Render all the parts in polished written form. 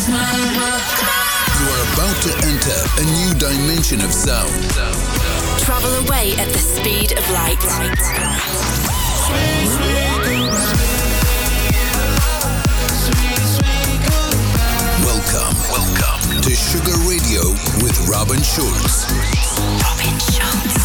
You are about to enter a new dimension of sound. Travel away at the speed of light. Welcome to Sugar Radio with Robin Schulz. Robin Schulz.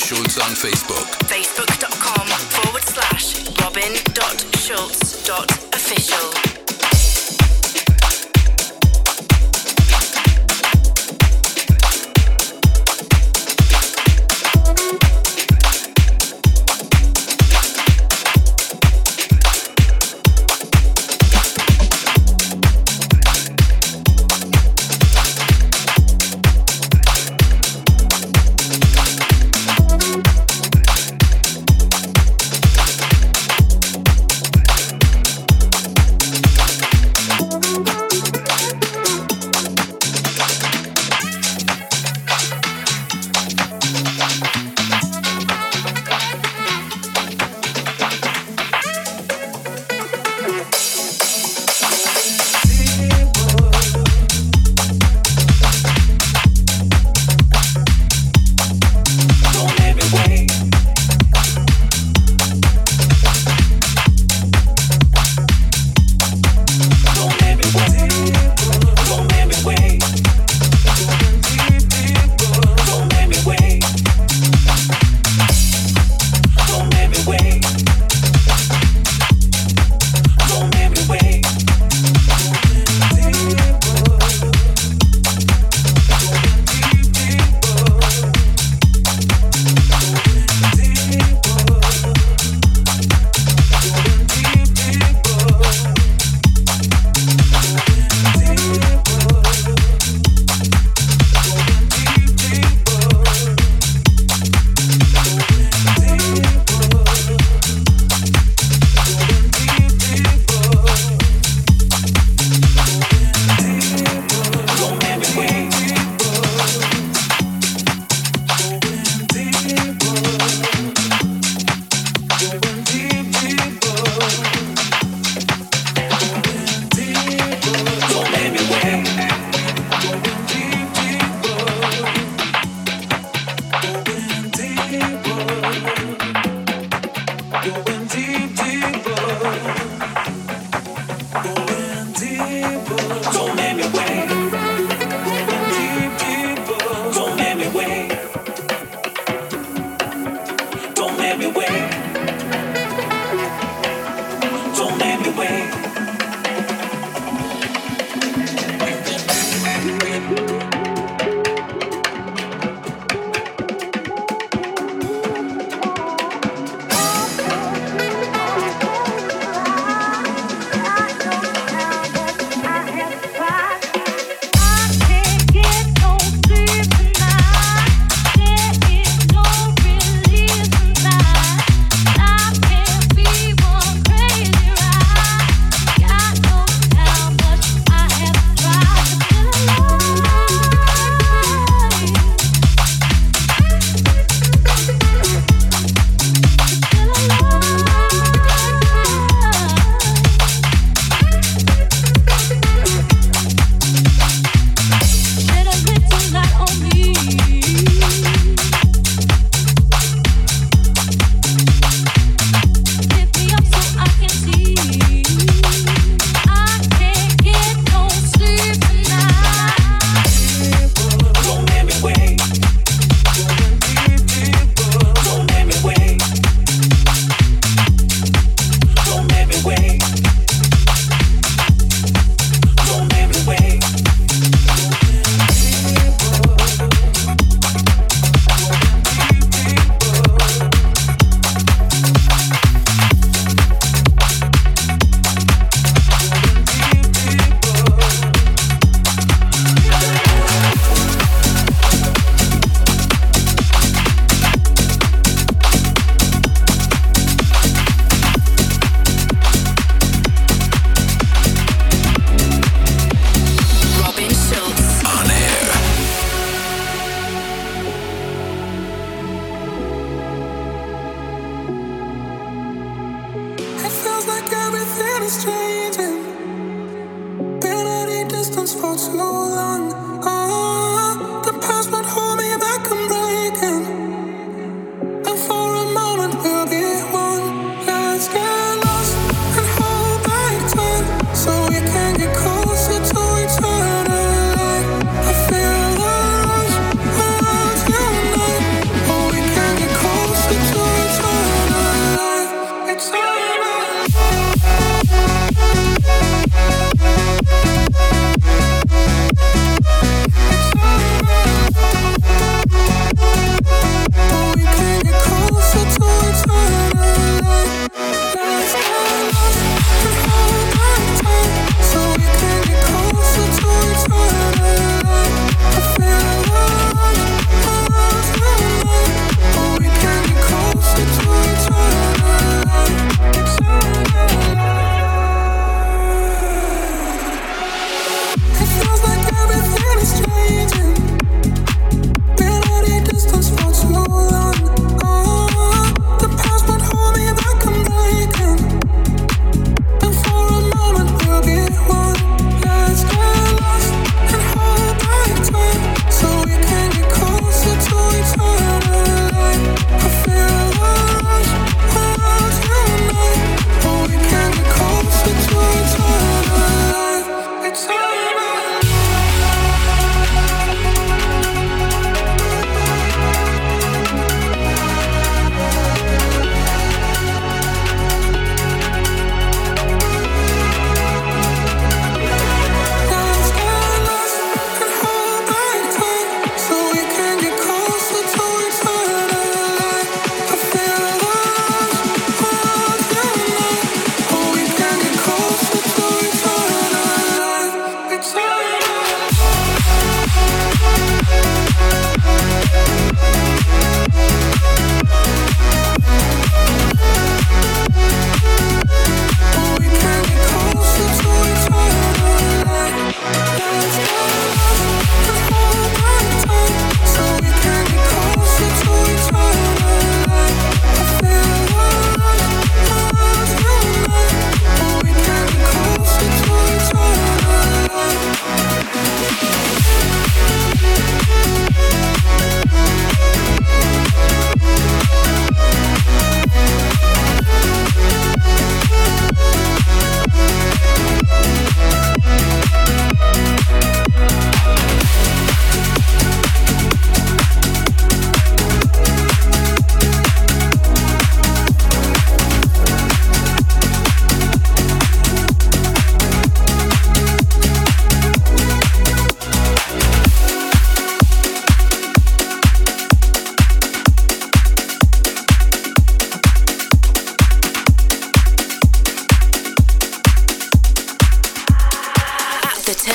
Schulz on Facebook. Facebook.com/robin.schulz.official. Get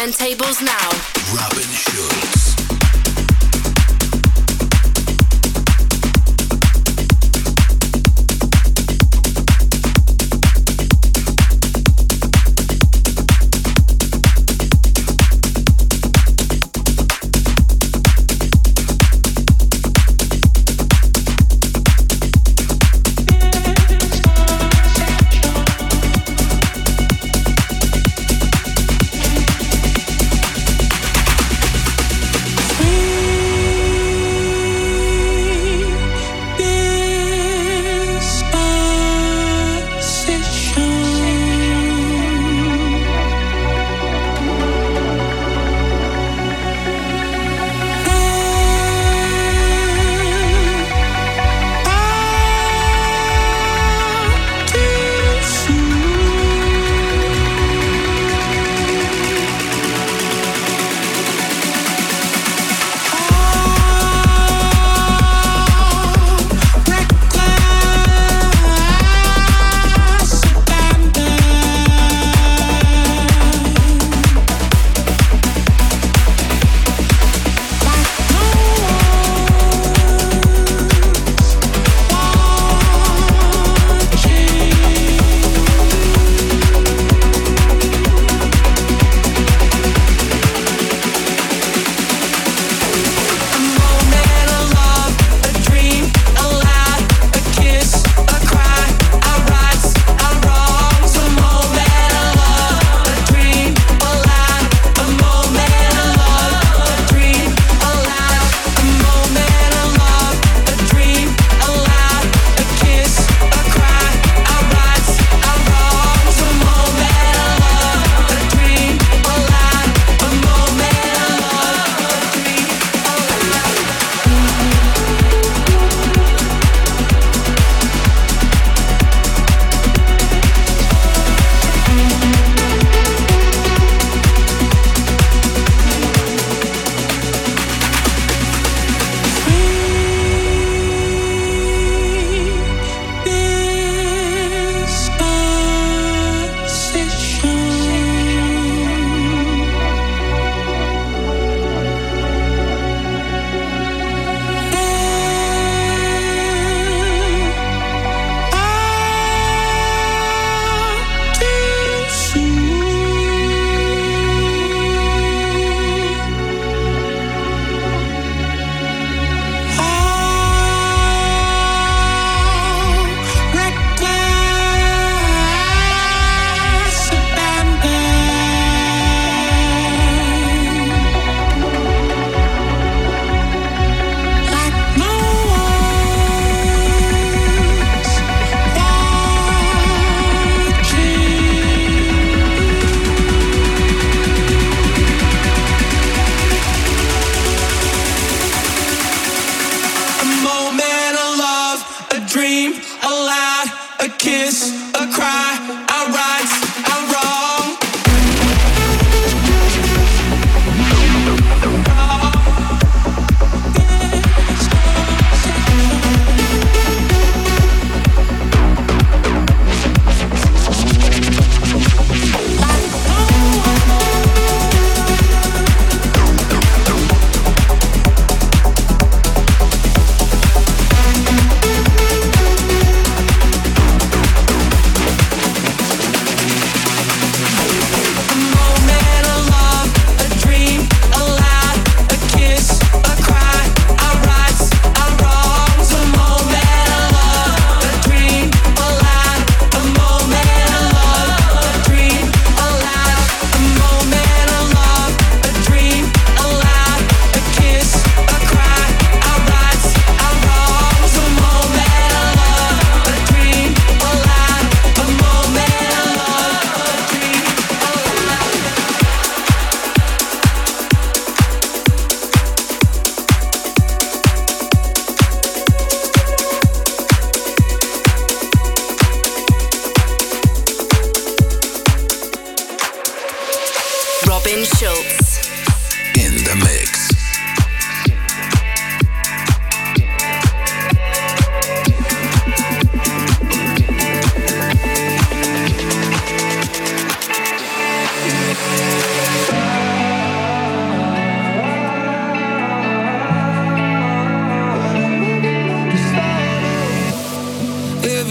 turntables now. Robin Schulz.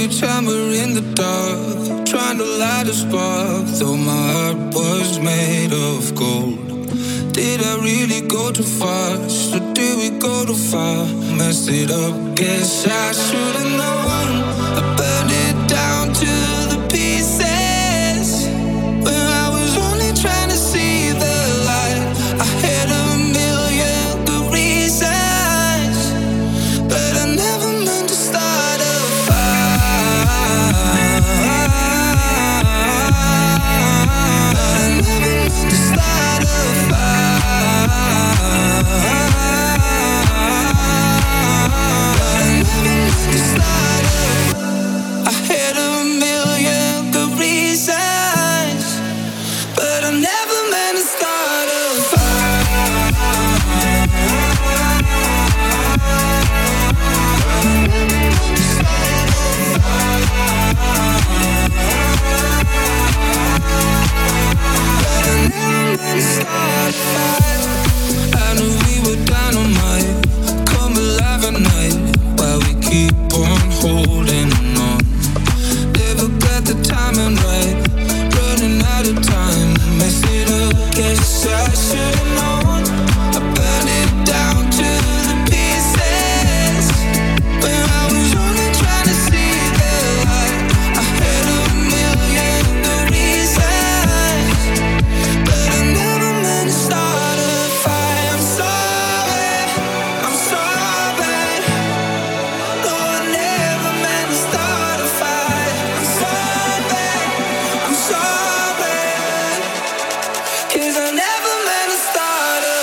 time we're in the dark, trying to light a spark, though my heart was made of gold. Did I really go too fast, or did we go too far? Messed it up, guess I should've known. I burned it down to the pieces, when I was only trying to see the light. I had a million good reasons, but I never meant to start a fire. I never meant to start a fire. I had a million good reasons, but I never meant to start a I knew we were dynamite, come alive at night, while we keep on holding on. Never got the timing right, running out of time, mess it up, guess I should've known. I burned it down to the pieces, when I was only trying to see the light. I had a million good reasons, but I never meant to start a fire. I'm sorry, I'm sorry. No, I never meant to start a fire. I'm sorry, I'm sorry, 'cause I never meant to start a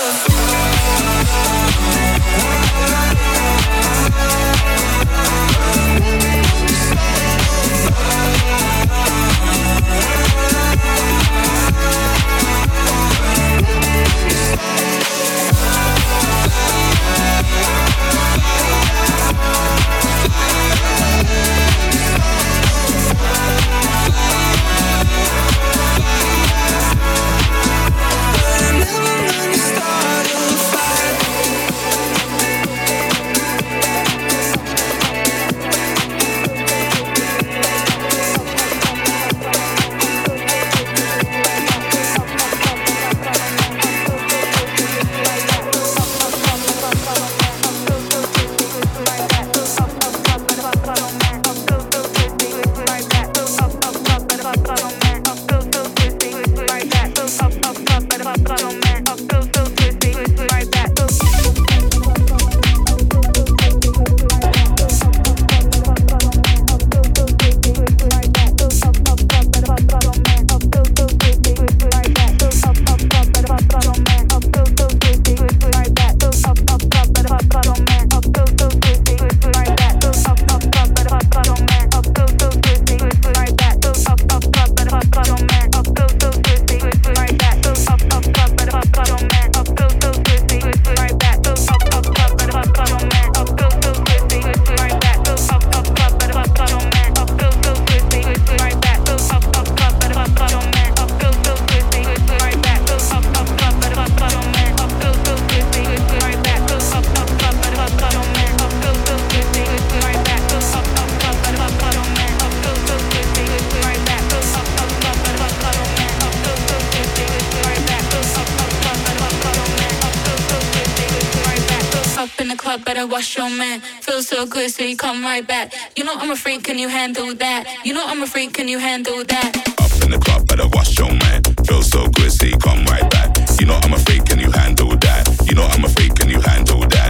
better wash your man. Feels so good, so you come right back. You know I'm a freak, can you handle that? You know I'm a freak, can you handle that? Up in the club, better wash your man. Feels so good, so you come right back. You know I'm a freak, can you handle that? You know I'm a freak, can you handle that?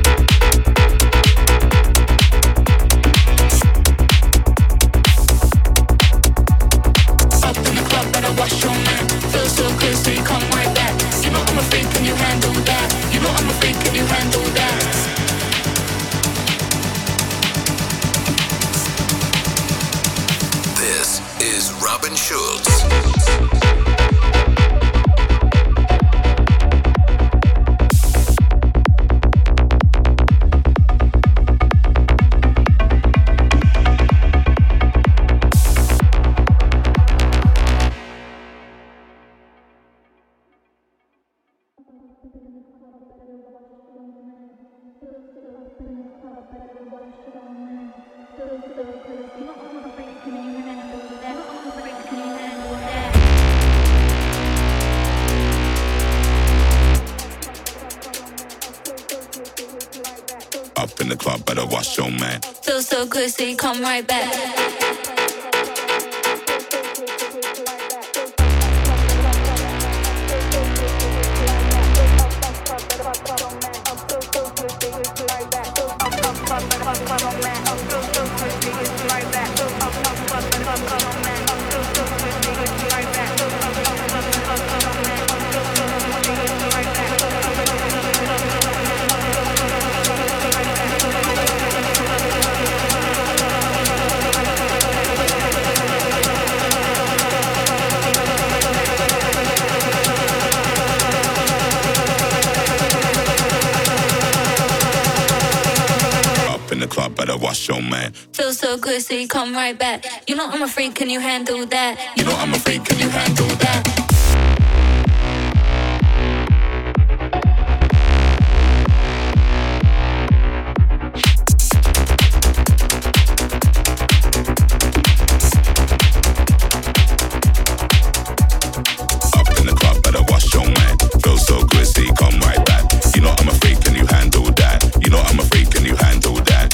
Up in the club, better wash your man. Feels so good, so you come right back. You know I'm a freak, can you handle that? You know I'm a freak, can you handle that? This is Robin Schulz. Up in the club, better wash your man. Feel so good, so you come right back. Better wash your man. Feel so good, so you come right back. You know I'm a freak, can you handle that? You know I'm a freak, can you handle that? Up in the club, better wash your man. Feel so good, so you come right back. You know I'm a freak, can you handle that? You know I'm a freak, can you handle that?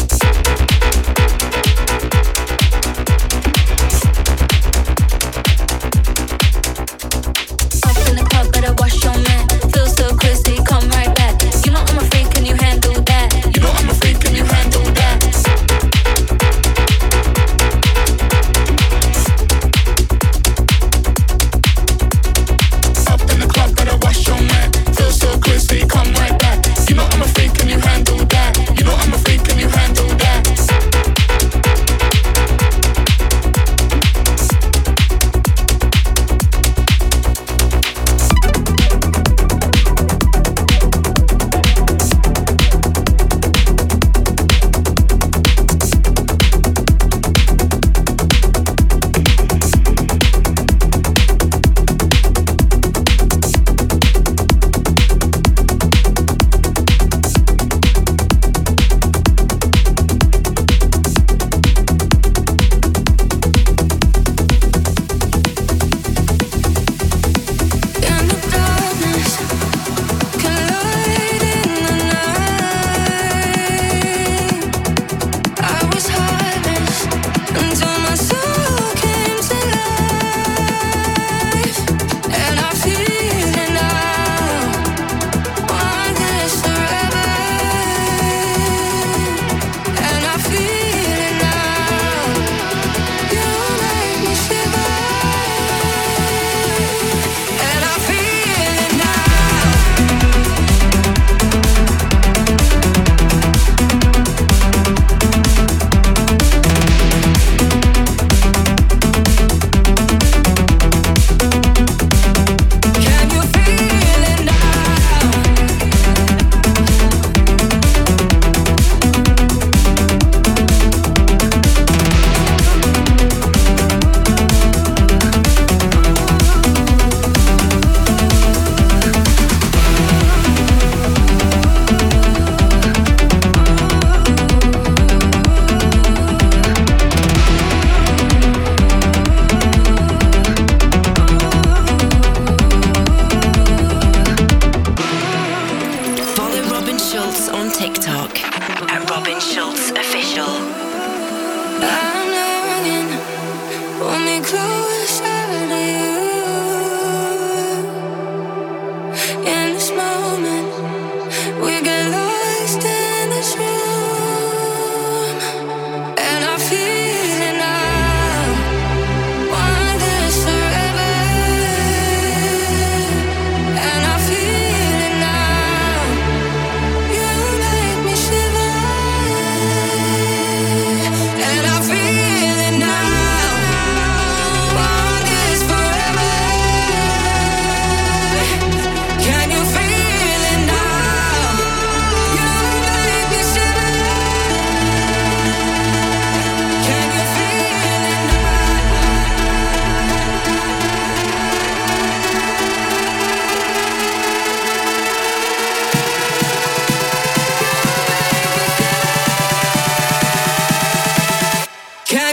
Wow.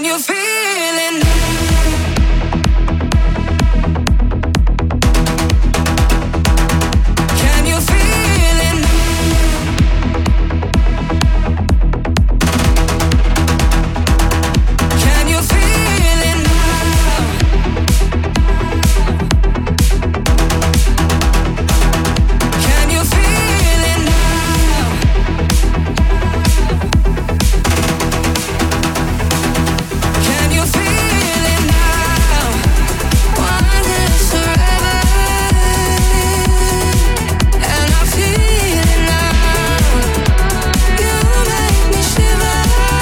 Can you feel it? Can you feel it? Can you feel it now? Can you feel it now? Can you feel it now? Want this forever, and I feel it now. You make me shiver,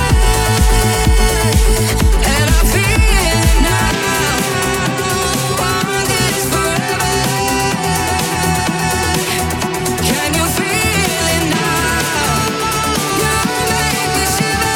and I feel it now. Want this forever. Can you feel it now? You make me shiver.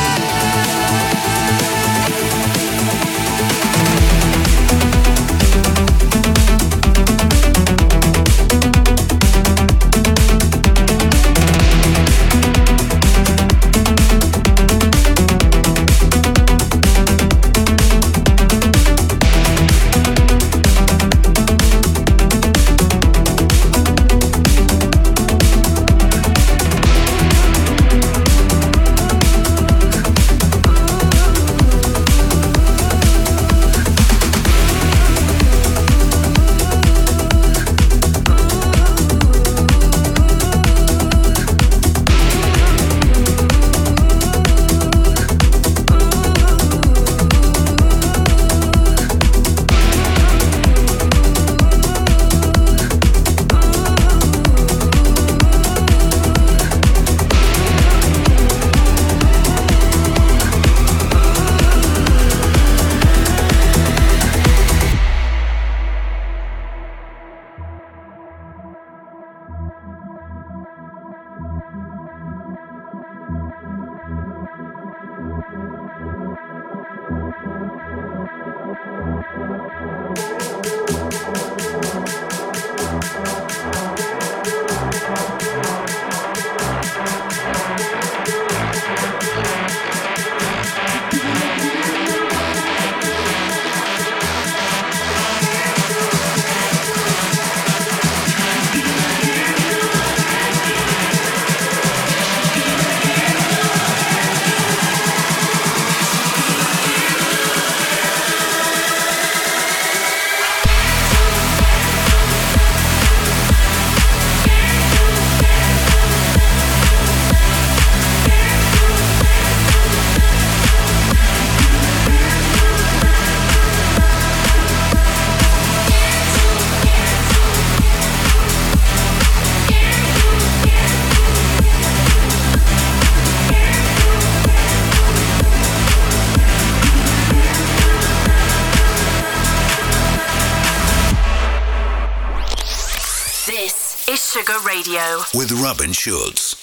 This is Sugar Radio. With Robin Schulz.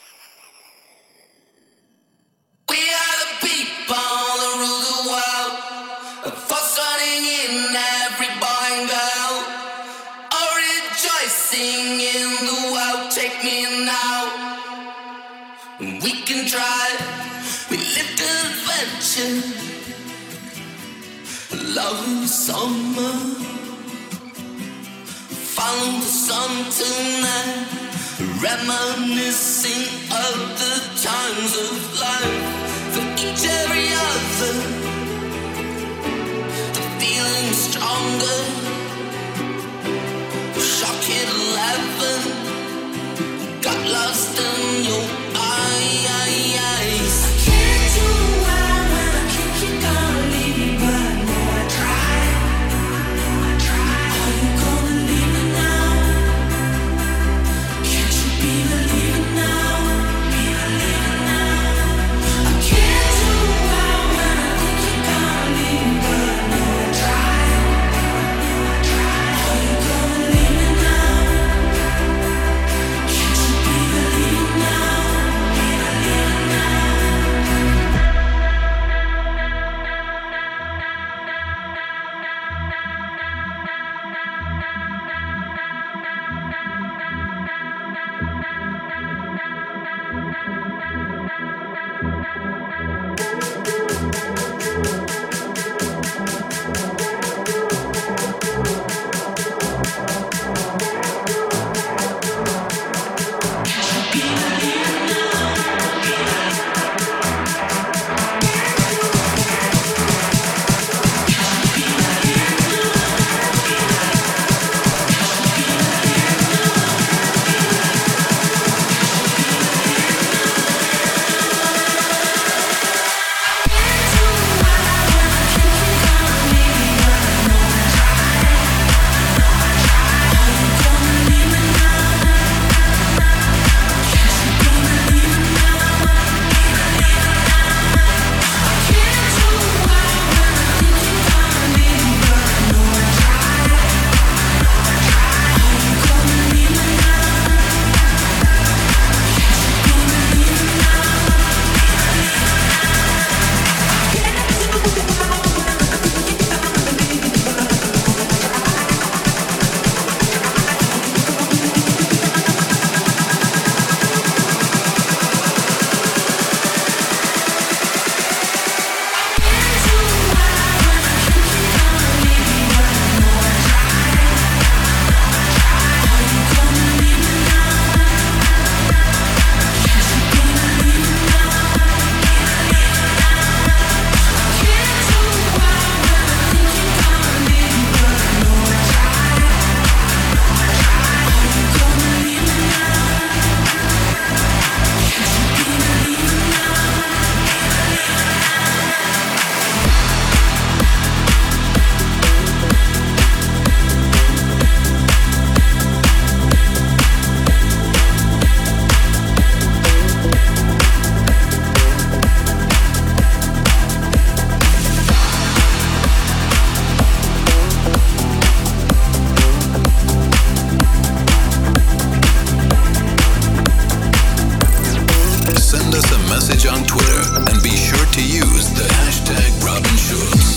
We are the people that rule the world, for running in every boy and girl, are rejoicing in the world. Take me now, we can try. We live to adventure, love summer. Follow the sun tonight, reminiscing of the times of life. For each every other, the feeling stronger. Shock at 11, got lost in your eyes. I can't do why when I think you're gonna leave me, but no, I try. Are you gonna leave me now? Can't you be believing now? Be believing now. message on Twitter and be sure to use the hashtag Robin Schulz.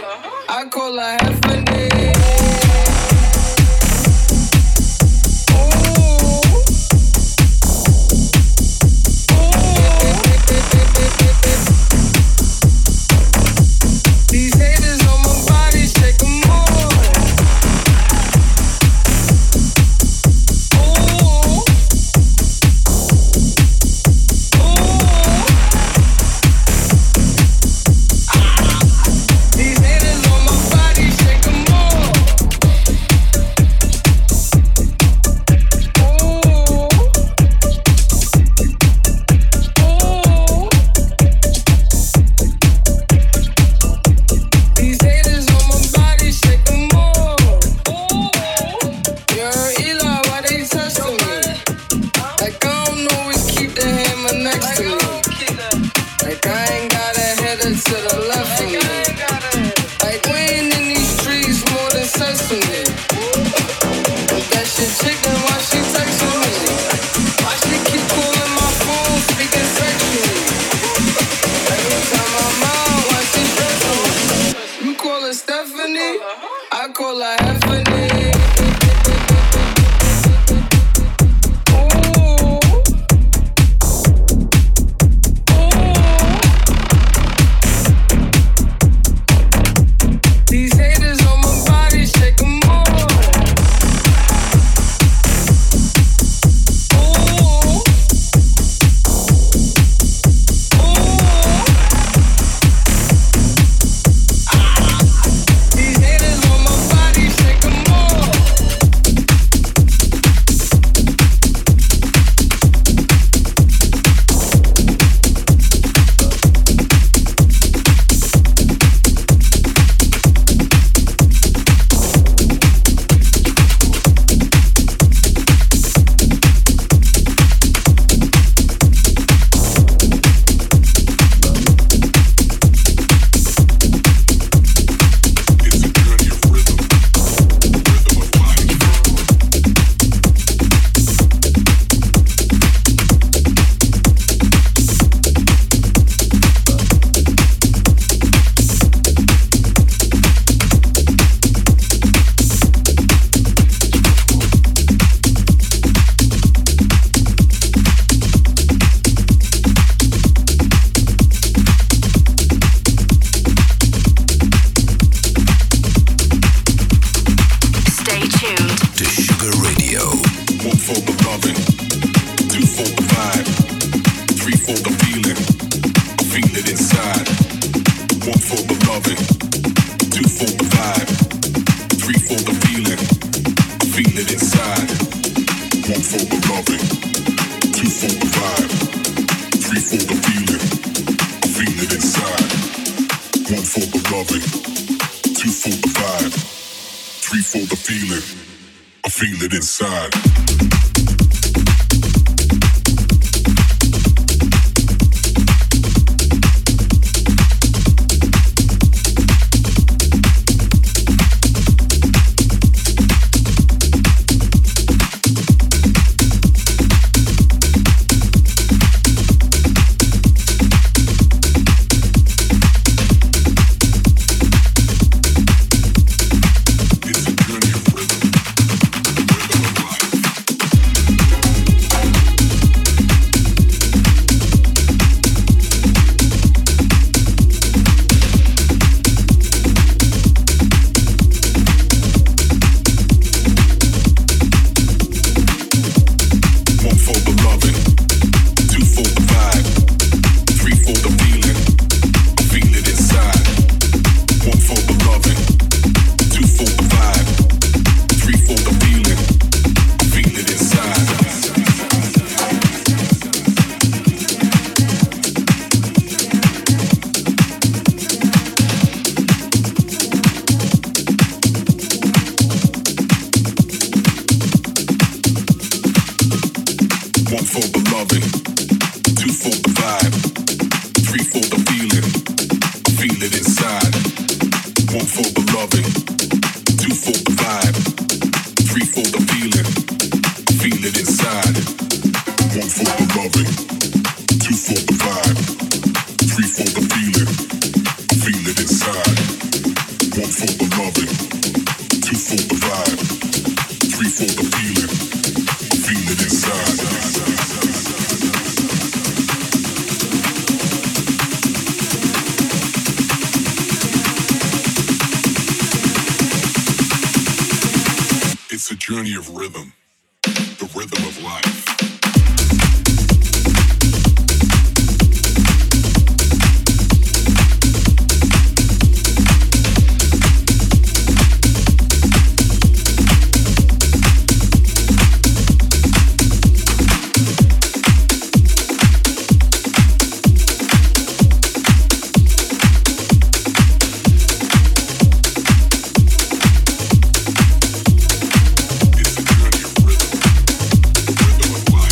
I call her Heffany. These haters on my body, shake them off. These haters on my body, shake them off. These haters on my body, shake them off. Yo, Eli, why they testing me? Like I don't always keep the hammer next to me. Like I ain't got a header to the left of me. Like we ain't in these streets more than sesame. That shit chicken, why she texting me? Why she keep calling my phone, speaking sexually? Every time I'm out, why she stressing me? You call her Stephanie, I call her Heffany. These haters on my body, shake them off. These haters on my body, shake them off. Stay tuned. To Sugar Radio. One for the loving, two for the vibe, three for the feeling. I feel it inside. One for the loving, two for the vibe, three for the feeling. I feel it inside. One for the loving, two for the vibe, three for the feeling. I feel it inside. One for the loving, two for the vibe, three for the feeling. I feel it inside. It's a journey of rhythm of life. for the loving, 2 for the vibe, 3 for the feeling. I feel it inside. It's a journey of rhythm, the rhythm of life. It's a journey of rhythm, the rhythm of life.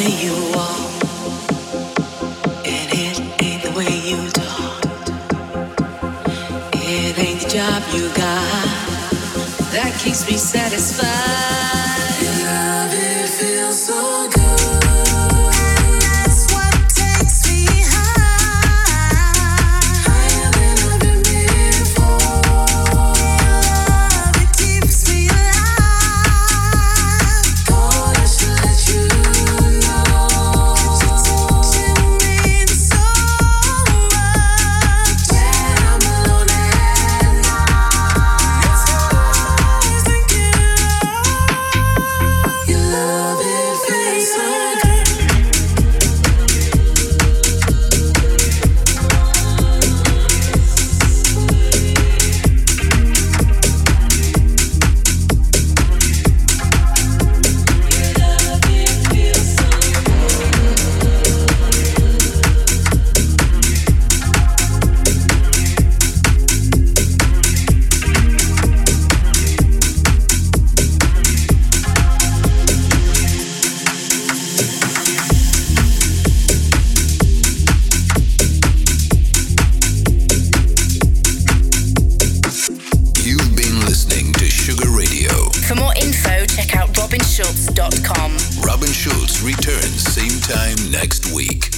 you walk, and it ain't the way you talk. It ain't the job you got that keeps me satisfied. Your love, it feels so good. robinschulz.com. Robin Schulz returns same time next week.